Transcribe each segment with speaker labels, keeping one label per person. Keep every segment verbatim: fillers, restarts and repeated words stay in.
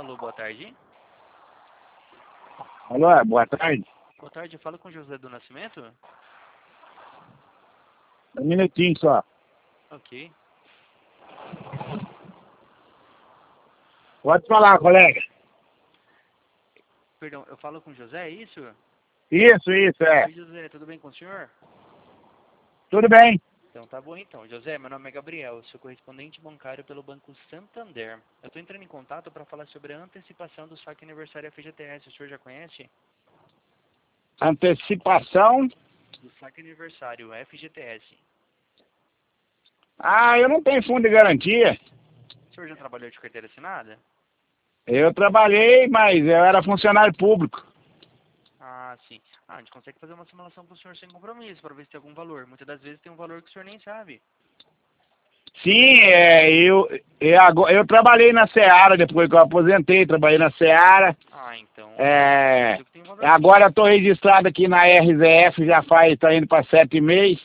Speaker 1: Alô, boa tarde.
Speaker 2: Alô, boa tarde.
Speaker 1: Boa tarde, eu falo com José do Nascimento?
Speaker 2: Um minutinho só.
Speaker 1: Ok.
Speaker 2: Pode falar, colega.
Speaker 1: Perdão, eu falo com José, é isso?
Speaker 2: Isso, isso, é.
Speaker 1: Oi, José, tudo bem com o senhor?
Speaker 2: Tudo bem?
Speaker 1: Então tá bom então. José, meu nome é Gabriel, sou correspondente bancário pelo Banco Santander. Eu estou entrando em contato para falar sobre a antecipação do saque aniversário F G T S. O senhor já conhece?
Speaker 2: Antecipação.
Speaker 1: Do saque aniversário F G T S.
Speaker 2: Ah, eu não tenho fundo de garantia.
Speaker 1: O senhor já trabalhou de carteira assinada?
Speaker 2: Eu trabalhei, mas eu era funcionário público.
Speaker 1: Ah, sim. Ah, a gente consegue fazer uma simulação para o senhor sem compromisso, para ver se tem algum valor. Muitas das vezes tem um valor que o senhor nem sabe.
Speaker 2: Sim, é, eu, eu, agora, eu trabalhei na Seara depois que eu aposentei, trabalhei na Seara.
Speaker 1: Ah, então.
Speaker 2: É,
Speaker 1: Acredito que tem um valor
Speaker 2: agora estou registrado aqui na R Z F, já faz, está indo para sete meses.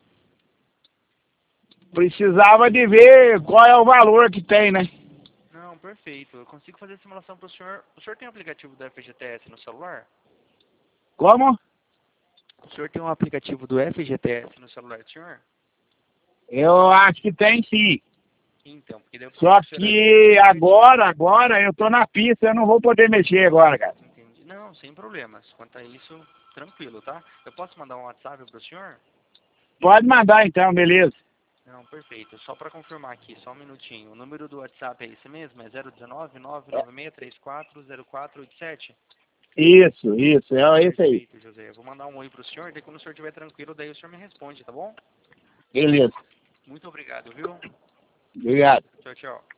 Speaker 2: Precisava de ver qual é o valor que tem, né?
Speaker 1: Não, perfeito. Eu consigo fazer a simulação para o senhor. O senhor tem o aplicativo do F G T S no celular?
Speaker 2: Como?
Speaker 1: O senhor tem um aplicativo do F G T S no celular do senhor?
Speaker 2: Eu acho que tem sim.
Speaker 1: Então, porque daí eu preciso
Speaker 2: Só
Speaker 1: que o senhor
Speaker 2: que agora, agora eu tô na pista, eu não vou poder mexer agora, cara.
Speaker 1: Entendi. Não, sem problemas. Quanto a isso, tranquilo, tá? Eu posso mandar um WhatsApp para o senhor?
Speaker 2: Pode mandar então, beleza.
Speaker 1: Não, perfeito. Só para confirmar aqui, só um minutinho. O número do WhatsApp é esse mesmo? É zero um nove, nove nove seis três quatro zero quatro oito sete?
Speaker 2: Isso, isso, é esse aí.
Speaker 1: Perfeito, José. Eu vou mandar um oi pro senhor, daí quando o senhor estiver tranquilo, daí o senhor me responde, tá bom?
Speaker 2: Beleza.
Speaker 1: Muito obrigado, viu?
Speaker 2: Obrigado.
Speaker 1: Tchau, tchau.